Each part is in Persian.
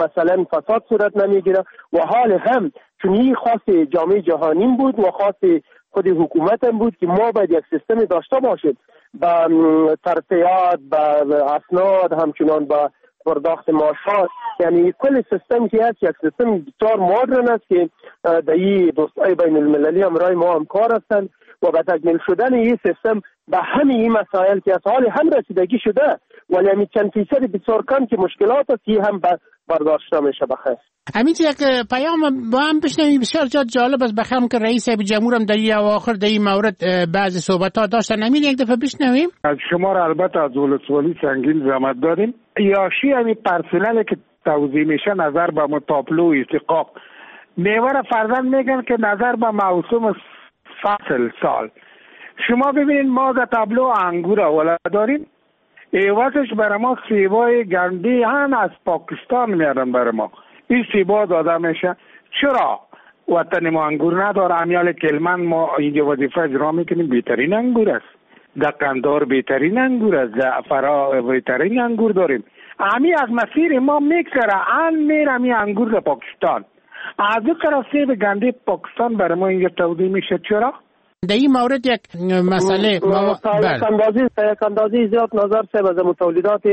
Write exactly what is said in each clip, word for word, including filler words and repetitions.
مثلا فساد صورت نمیگیره و حال هم چون این خاص جامعه جهانی بود و خاص خود حکومت هم بود که ما باید یک سیستم داشته باشیم با ترفیعات، با اسناد، همچنان با پرداخت معاشات، یعنی کل سیستم که هست یک سیستم بسیار مدرن است که در این دوستای بین المللی همراه ما همکار هستند و به تکمیل شدن این سیستم به همه این مسائل که از حال هم رسیدگی شده ولی همین چند فیصد بسیار کم که مشکلات است که هم برداشت نمیشه. بخیر همین یک پیام با هم بشنویم بسیار جا جالب است. بخیرم که رئیس جمهور هم در این اواخر در این مورد بعضی صحبت ها داشتن. همین یک دفعه بشنویم. از شما را البته از ولسوالی سنگین زحمت داریم. یاشی همین پرسنل که توضیح میشه نظر به متابلو استحقاق میوه فرزند میگن که نظر به موسم فصل سال. شما ببینید ما در تابلو انگور اول داریم، ایوازش برای ما سیبای گندی هم از پاکستان میارن برای ما. این سیبا داده میشه. چرا وطن ما انگور نداره؟ امیال کلمن ما اینجا وظیفه اجرا میکنیم، بهترین انگور است. در قندار بهترین انگور است، در فرا بهترین انگور داریم. امی از مسیر ما میگذره ان میره امی انگور در پاکستان. از او طرف سیب گندی پاکستان برای ما اینجا تولید میشه. چرا؟ در این مورد یک مسئله اندازی اندازی زیاد نظر سه از تولیدات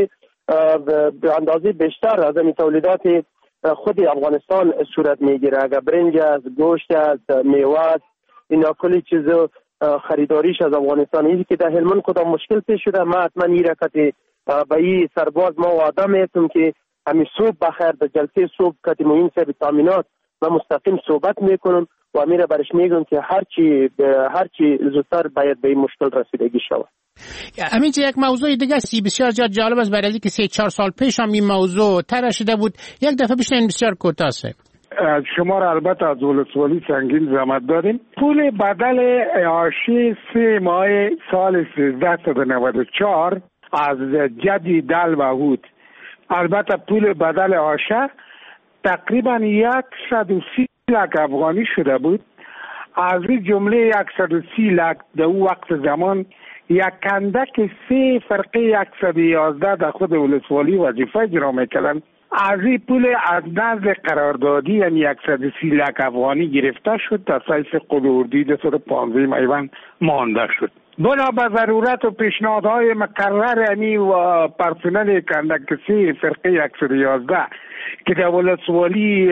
به اندازه بیشتر از این تولیدات خود افغانستان صورت میگیره. اگر برنج است، گوشت است، میوه است، اینا کلی چیز خریداریش از افغانستان. اینی که در هلمند کدام مشکل پیش شده، ما حتما این رکت به این سرباز ما وعده میتونم که همین صبح بخیر در جلسه صبح کتی مهم سه تامینات و مستقیم صحبت میکنم و امیره برش میگم که هرچی هرچی زودتر باید به این مشکل رسیدگی شود. همین یک موضوع دیگه است بسیار جالب است. برای اینکه سه چهار سال پیش هم این موضوع طرح شده بود، یک دفعه بشنوید بسیار کوتاه است. شما را البته از ولسوالی سنگین زحمت داریم. پول بدل اعاشی سه ماه سال سیزده و نود و چهار از جدی دل و هود، البته پول بدل آشه تقریبا صد و سی لک افغانی شده بود. از این جمله صد و سی لک در او وقت زمان یک کندک سه فرقه صد و یازده در خود ولسوالی وظیفه اجرا میکردن. از این پول از نزد قراردادی یعنی صد و سی لک افغانی گرفته شد تا سایس قلوردی در صد و پانزده میوان مانده شد. بنا به ضرورت و پیشنهادهای مکرر امی و پرسنل کندکسی فرقه صد و یازده که در ولسوالی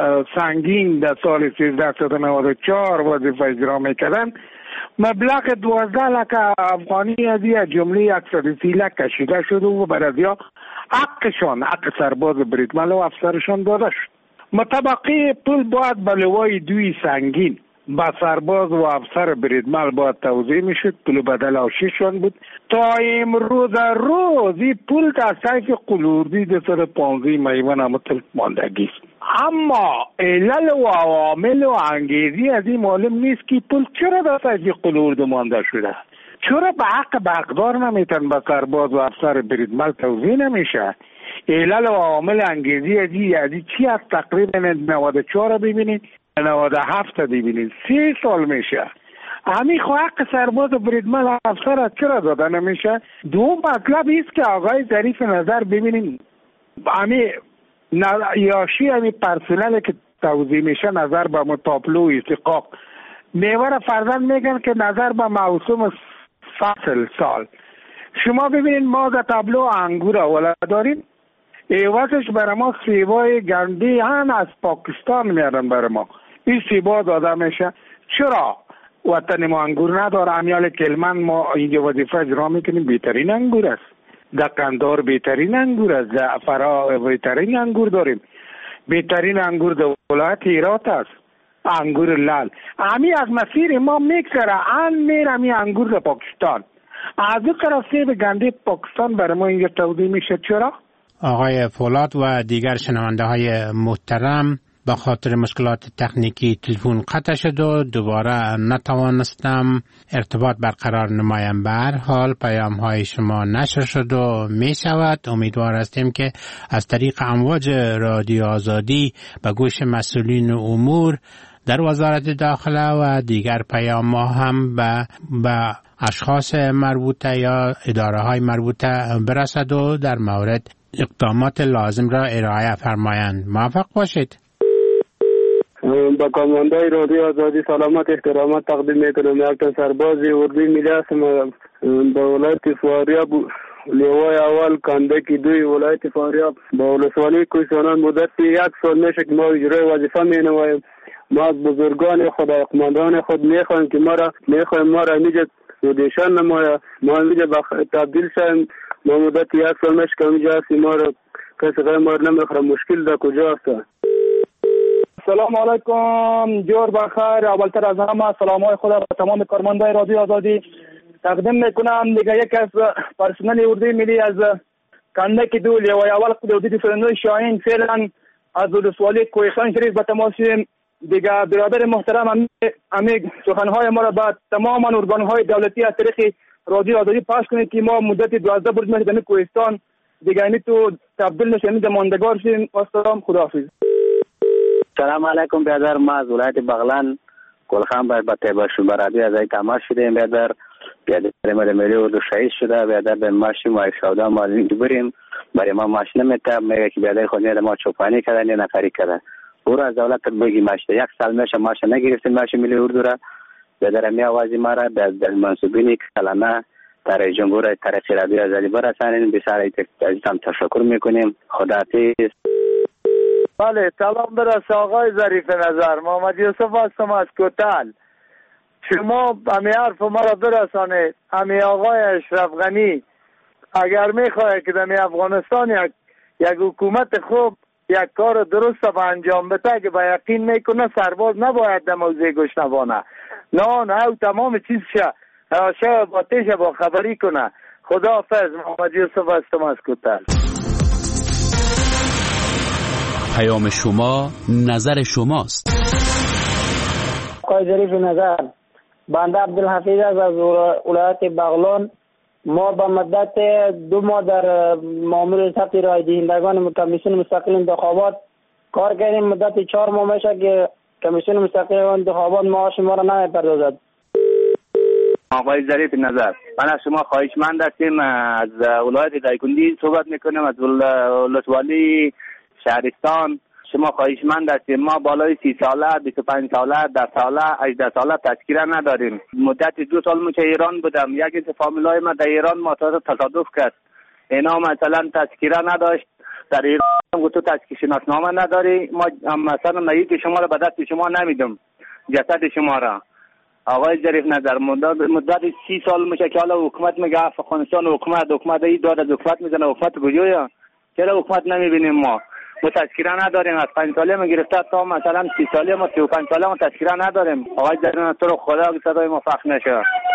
سنگین در سال سیزده و نود و چهار وظیفه اجرا میکردن، مبلغ دوازده لک افغانی از این جمله صد و سی لک کشیده شد و برای حقشان، حق سرباز بریدمن و افسرشان داده شد. مطابقی پول باید به لوای دوی سنگین با سرباز و افسر بریدمل باید توضیح میشد. پول بدل آشیشان بود. تا امروز روز این پول در سایف قلوردی در صد و پانزده میوان مطلق ماندگی است. اما علل و عوامل و انگیزی از این معلوم نیست که پول چرا در سایف قلوردی مانده شده. چرا به حق بقدار نمیتن با سرباز و افسر بریدمل توضیح نمیشه. علل و عوامل انگیزی از این از این چی از تقریبا نود و چهار ببینید نود و هفت ببینید سی سال میشه. همین خو حق سرباز و بریدمن افسر چرا داده نمیشه؟ دو مطلب ایست که آقای ظریف نظر ببینید همین یاشی همین پرسنل که توضیح میشه نظر به متابلو استحقاق میوه فرزند میگن که نظر به موسم فصل سال. شما ببینید ما در تابلو انگور اول داریم، ایوازش برای ما سیبای گندی هم از پاکستان میارن برای ما. این سیبا داده میشه. چرا وطن ما انگور نداره؟ امیال کلمن ما اینجا وظیفه اجرا میکنیم، بهترین انگور است. در قندار بهترین انگور است، در فرا بهترین انگور داریم. بهترین انگور در ولایت هرات است، انگور لال. امی از مسیر ما میگذره ان میره امی انگور در پاکستان. از او طرف سیب گندی پاکستان برای ما اینجا تولید میشه. چرا؟ آقای فولاد و دیگر شنونده های محترم، به خاطر مشکلات تکنیکی تلفن قطع شد و دوباره نتوانستم ارتباط برقرار نمایم. به هر حال پیام های شما نشر شد و می شود. امیدوار هستیم که از طریق امواج رادیو آزادی به گوش مسئولین امور در وزارت داخله و دیگر پیام ها هم به, به اشخاص مربوطه یا اداره های مربوطه برسد و در مورد اقدامات لازم را ارائه فرمایند. موفق باشید. با کاماندای رادیو آزادی سلامت احترامات تقدیم میکنم. یک تن سربازی اردوی ملی هستم با ولایت فاریاب لیوای اول کاندکی دوی ولایت فاریاب با ولسوالی کوهستان. مدت یک سال میشه که ما اجرای وظیفه مینماییم. ما از بزرگان خود قماندان خود میخوایم که ما را میخوایم ما را اینجا رودیشن نمایا، ما اینجا تبدیل شیم. ما مدت یک سال میشه که اینجا هستیم، ما را کسی غیر ما را نمیخوره. مشکل در کجا هست؟ سلام علیکم، جور بخیر. اولتر از همه سلام های خدا به تمام کارمندای رادیو آزادی تقدیم میکنم. دیگه یک از پرسنل اردوی ملی از کندک دو لیوای اول قدودی فرنوی شاهین فعلا از ولسوالی کوهستان شریف به تماس دیگه برادر محترم امیگ سخنهای ما را به تمام ارگانهای دولتی از طریق رادیو آزادی پخش کنید که ما مدت دوازده روز میشه در کوهستان دیگه اینی تو تبدیل نشیم در ماندگار شیم. سلام، خداحافظ. سلام علیکم برادر، ما از ولایت بغلان گلخان باید با تیبا شمارادی از ای تماس شدیم. برادر برادر ما ملی اردو شهید شده. برادر به ماشی ما شودا ما بریم برای ما ماش نمیته. میگه که برادر خود نیده ما چوپانی کردن یا نفری کردن. برو از دولت بگی ماشته یک سال میشه ماش نگرفتیم ماشی ملی اردو را. برادر می آوازی ما را در منصوبینی کلمه در جمهور ترقی رادیو آزادی برسانیم. بسیار عزیزم تشکر میکنیم. خداحافظ. بله، سلام برس آقای ظریف نظر. محمد یوسف هستم از کوتل. شما همی حرف ما را برسانید. همی آقای اشرف غنی اگر میخواه که در افغانستان یک یک حکومت خوب یک کار درست به انجام بده که به یقین میکنه سرباز نباید در موضوع گشنوانه نه نه او تمام چیز شه شه با تیشه با خبری کنه. خداحافظ. محمد یوسف هستم از کوتل. پیام شما نظر شماست. آقای ظریف نظر، بنده عبدالحفیظ از ولایت بغلان. ما با مدت دو ماه در مامور ثبت رای دهندگان کمیسیون مستقل انتخابات کار کردیم. مدت چهار ماه میشه که کمیسیون مستقل انتخابات معاش ما را نمیپردازد. آقای ظریف نظر، من از شما خواهشمند هستیم. از ولایت دایکنډي صحبت میکنم، از ولسوالی شهرستان. شما خواهشمند هستیم. ما بالای سی ساله، بیست و پنج ساله، ده ساله، هجده ساله تذکره نداریم. مدت دو سال میشه ایران بودم. یک از فامیلای ما در ایران ما تصادف کرد. اینا مثلا تذکره نداشت. در ایران گفت تو تذکره شناسنامه نداری، ما مثلا میت شما را به دست شما نمیدم، جسد شما را. آقای ظریف نظر، مدت مدت سی سال میشه که حالا حکومت میگه افغانستان حکومت حکومت ای داد حکومت میزنه. حکومت کجاست؟ چرا حکومت نمیبینیم؟ ما ما تذکره نداریم. از پنج ساله ما گرفته تا مثلا سی ساله ما سی و پنج ساله ما تذکره نداریم. آقای ظریف تو رو خدا که صدای ما فخر نشه.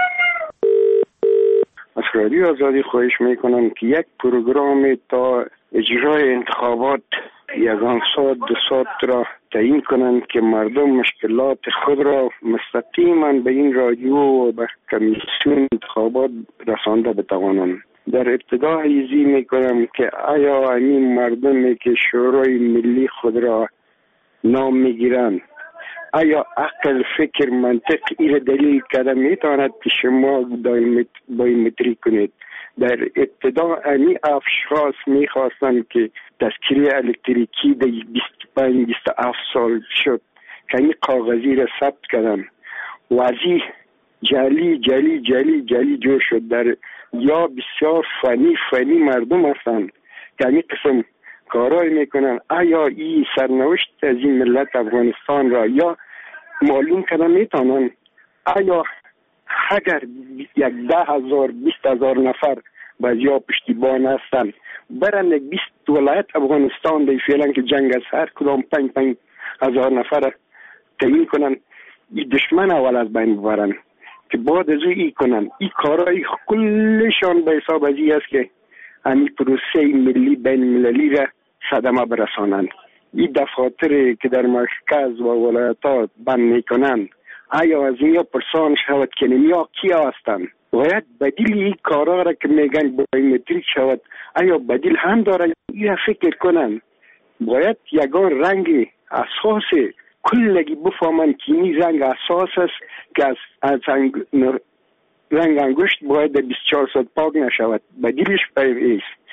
از رادیو آزادی خواهش میکنم که یک پروگرام تا اجرای انتخابات یگان ساعت دو ساعت را تعیین کنند که مردم مشکلات خود را مستقیما به این رادیو و به کمیسیون انتخابات رسانده بتوانند. در ابتدا ایزی میکنم که آیا این مردمی که شورای ملی خود را نام میگیرند آیا عقل، فکر، منطق این دلیل کرده میتواند که شما بایومتری کنید؟ در ابتدا امی افشخاص میخواستند که تذکره الکتریکی در بیست و پنج بیست و هفت سال شد که این کاغذی را ثبت کردن و ازی جلی جلی جلی جلی جو شد. در یا بسیار فنی فنی مردم هستند که این قسم کارای میکنن. آیا این سرنوشت از این ملت افغانستان را یا معلوم کردن میتونن؟ آیا اگر یک ده هزار بیست هزار نفر بعضیا پشتیبان هستن برن یک بیست ولایت افغانستان دی فعلا که جنگ از هر کدام پنج پنج هزار نفر تعیین کنن، این دشمن اول از بین ببرن که بعد از او ای کنن. این کارای کلشان به حساب از این است که همین پروسه ملی بین مللی را صدمه برسانند. این دفاتر که در مرکز و ولایت ها بند میکنند آیا از اینها پرسان شود که نمیا کیا هستند؟ باید بدیل این کارا را که میگن بایومتریک شود آیا بدیل هم دارن؟ این فکر کنن. باید یگان رنگ اساس کلگی بفهمن که این رنگ اساس است که از, از رنگ انگشت باید بیست و چهار ساعت پاک نشود. بدیلش ایست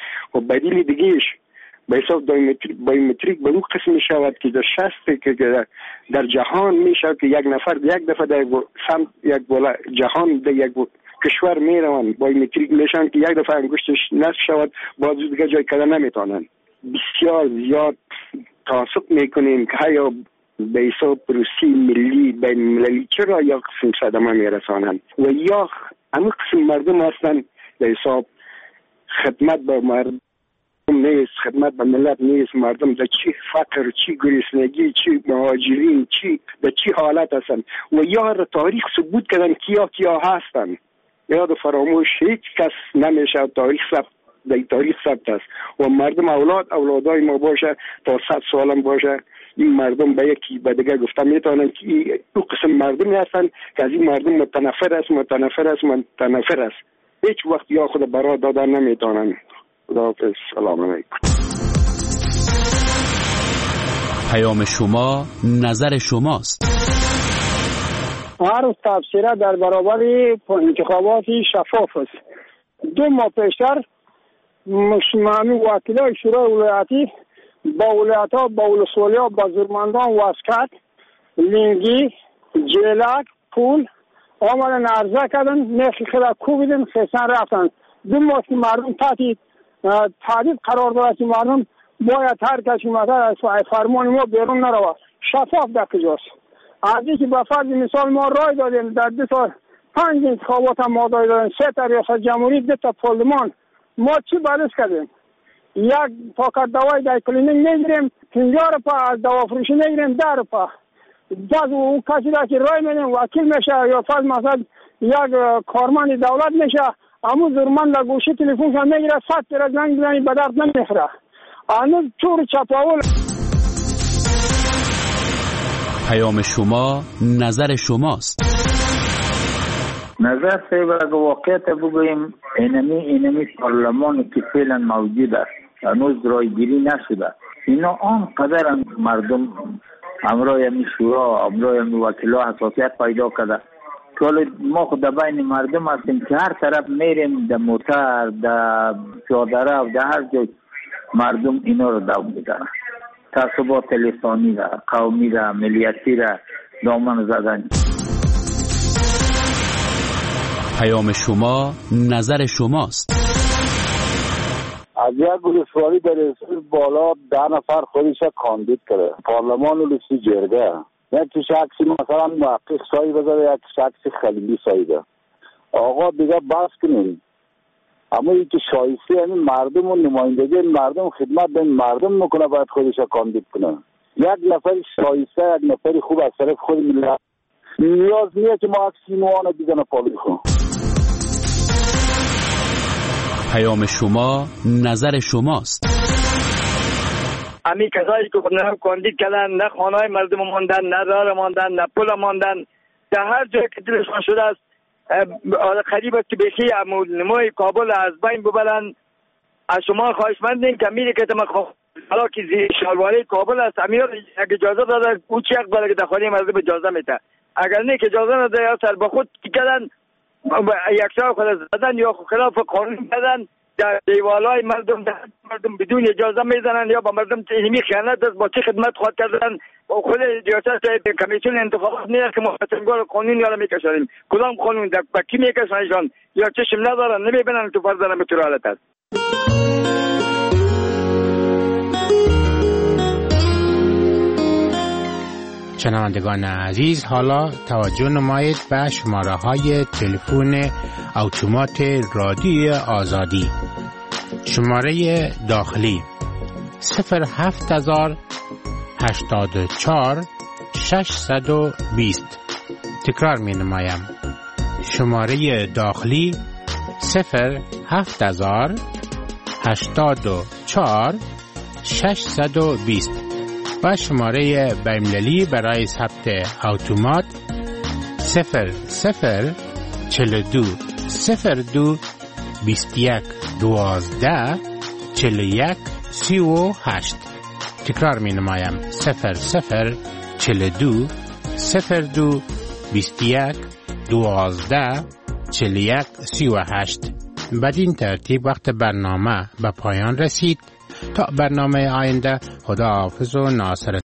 و بدیل دیگهش به حساب بایومتریک به اون قسم می شود که در شست که در جهان می شود که یک نفر یک دفعه در سمت یک بالا جهان در یک کشور می روند بایومتریک میشن که یک دفعه انگشتش نصف شود باز دیگه جای کده نمیتونن. بسیار زیاد تعصب میکنیم که یا به حساب روسی ملی بین مللی چرا یا قسم صدمه میرسانند و یا همه قسم مردم هستند به حساب خدمت به مردم نیست، خدمت به ملت نیست. مردم در چی فقر، چی گریسنگی، چی مهاجرین، چی در چی حالت هستند و یا تاریخ ثبوت کردن کیا کیا هستند. یاد فراموش هیچ کس نمیشه. تاریخ ثبت در تاریخ ثبت است و مردم اولاد اولادای ما باشه تا صد سالم باشه. این مردم به یکی به دیگه گفته میتونن که دو قسم مردمی هستن که از این مردم متنفر است متنفر است متنفر است. هیچ وقت یا خود برا دادن نمیتونن. خداحافظ. سلام علیکم. پیام شما نظر شماست. هر تبصره در برابر انتخابات شفاف است. دو ماه پیشتر مسلمانی وکیلای شورای ولایتی با ولایت‌ها با ولسوالی‌ها با زورمندان واسکت لینگی جلک پول آمدن عرضه کردن نرخ خیلی کوبیدن خیسن رفتن. دو ماه که مردم تحت تعدید قرار دارد که مردم باید هر کسی مثلا از فرمان ما بیرون نروه. شفاف در کجاست؟ از اینکه به فرض مثال ما رای دادیم در دو سال پنج انتخابات هم ما دادیم سه تا ریاست جمهوری دو تا پارلمان ما چی بررس کردیم؟ یک پاکت دوای در کلینیک نگیریم پنجاه روپا از دوا فروشی نگیریم ده روپا باز اون کسی را که رای میدیم وکیل میشه یا فرض مثلا یک کارمند دولت میشه اما زورمند در گوشی تلفنش هم میگیره صد تیر زنگ بزنی به درد نمیخوره. هنوز چور چپاول. پیام شما نظر شماست. نظر سیب اگر واقعیت بگوییم اینمی اینمی پارلمانی که فعلا موجود است هنوز رایگیری نشده اینا آنقدر مردم امرای همی شورا امرای همی وکیلا حساسیت پیدا کرده که ما خود بین مردم هستیم که هر طرف میریم در موتر در پیاده رو در هر جای مردم اینا رو دو میدن تعصبات لسانی را قومی را ملیتی را دامن زدن. پیام شما نظر شماست. از یک ولسوالی در رسول بالا ده نفر خودش کاندید کرده پارلمان و لسی جرگه یکی شخصی مثلا محقق سایی بذاره یک شخصی خلیلی سایی ده آقا دیگه بس کنیم اما این که شایسته یعنی مردم و نمایندگی مردم خدمت به مردم میکنه باید خودش کاندید کنه. یک نفر شایسته یک نفر خوب از طرف خود ملت نیاز نیست که ما اکسی نوانه دیگه نپالی خون. پیام شما نظر شماست. امی کسایی که نه کاندید کردن نه خانه‌های مردم ماندن نه راه ماندن نه پل ماندن در هر جای که دلشان شده است قریب است که بخی نمای کابل از بین ببرن. از شما خواهشمندیم که میری که تمام حالا که شالواره کابل است امیر اگه اجازه داده او چه اقباله که داخلی مردم اجازه میده اگر نه که اجازه نده یا سر به خود کردن یک شاه خود زدن یا خلاف قانون کردن در دیوالای مردم در مردم بدون اجازه میزنن یا با مردم تهمی خیانت است با چه خدمت خواهد کردن خود ریاست کمیسیون انتخابات نیست که ما فتنگار قانون یا میکشانیم کدام قانون در با کی میکشانشان یا چشم ندارن نمیبینن تو فرض دارن به طور حالت است. شنوندگان عزیز حالا توجه نمایید به شماره های تلفن اتومات رادیوی آزادی. شماره داخلی صفر هفت هزار هشتاد و چهار ششصد و بیست. تکرار می نمایم. شماره داخلی صفر هفت هزار هشتاد و چهار ششصد و بیست و شماره بین‌المللی برای ثبت اتومات صفر صفر چهل و دو صفر دو بیست و یک دوازده چهل و یک سی و هشت. تکرار می نمایم صفر صفر چهل و دو صفر دو بیست و یک دوازده چهل و یک سی و هشت بدین ترتیب وقت برنامه به پایان رسید. تا برنامه آینده، خدا حافظ و ناصر